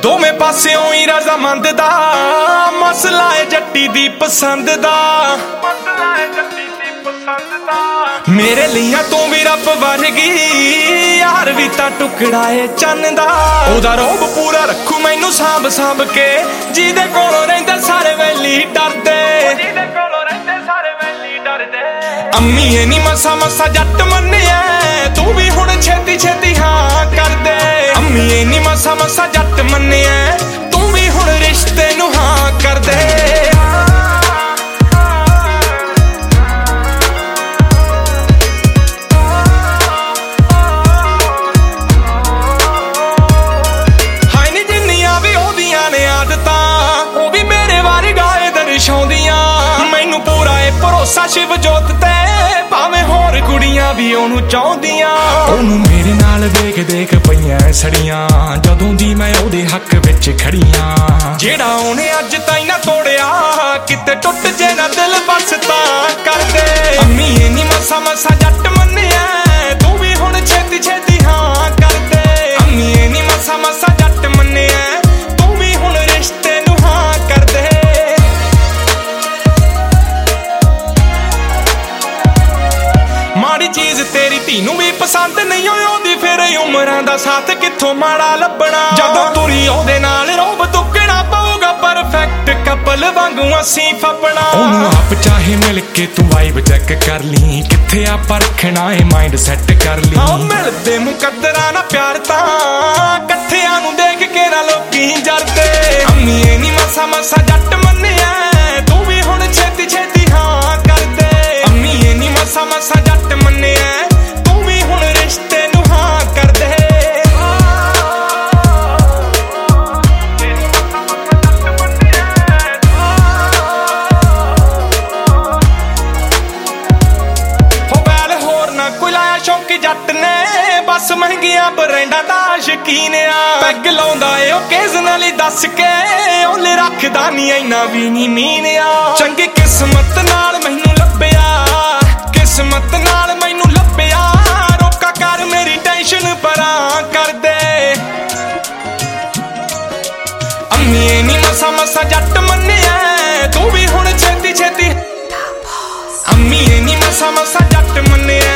दोवें पास्यों ही रजामंद दा मसला है जट्टी दी पसंद दा। मेरे लिया तू भी रब वर्गी यार भी तां टुकड़ा है चन्न दा। ओदा रोब पूरा रखू मैनू सांभ सांभ के जिहदे कोलों रहिंदे सारे वैली डरदे। अम्मीए नी मसा मसा जट मन्निया तू भी हुण छेती छेती हाँ कर दे। अम्मीए नी मसा मसा जट मन्निया तू भी हुण रिश्ते नू हाँ कर दे। हाय नी जिन्नियां भी ओदियां ने आदतां ओ भी मेरे वर्गा दर्शाउंदियां। मैनू पूरा है भरोसा शिव जोत ते भावें होर कुड़ियां भी ओनू चाहुंदियां। ओनू मेरे नाल देख देख पईयां सड़ियां जदों दी मैं ओदे हक विच खड़ियां। जेड़ा ओने अज ताईं ना तोड़िया किते टुट जे ना दिल बस तां कर दे। अम्मीए नी मसा मसा जट मन्निया तू भी हुण छेती छेती हाँ कर दे। अम्मीए नी मसा मसा जट मन्निया तू भी हुण रिश्ते नू हाँ कर दे। माड़ी चीज तेरी धी नू भी पसंद नहीं होंदी फिर उमरां दा साथ कित्थों माड़ा लभना। जदों तुरी ओदे नाल रोब तुकना पऊगा परफेक्ट कपल वांगू असीं फपना। ओनू आप चाहे मिल के तू वाइब चेक कर ली कित्थे आपां रखना है माइंड सैट कर ली। हाँ मिलदे मुकद्दरां ना प्यार तां कट्ठियां नू देख के ना लोकी जरदे। अम्मीए नी मसा मसा जट मन्निया तू भी हुण छेती छेती हाँ कर दे। अम्मीए नी मसा मसा जट मन्निया तू भी हुण रिश्ते नू हाँ कर दे। हो बैल होर ना कोई लाया शौकी जट ने बस महंगियां ब्रांडां दा शकीन आ। पैग लाउंदा ए ओकेजनली दस के ओले रखदा नी इन्ना भी नी मीन आ। चंगी किस्मत नाल मैनू लभ्या किस्मत नाल मैनू लभ्या रोका कर मेरी टेंशन परां कर दे। अम्मीए नी मसा मसा जट मन्निया तू भी हुण छेती छेती। अम्मीए नी मसा मसा जट मन्निया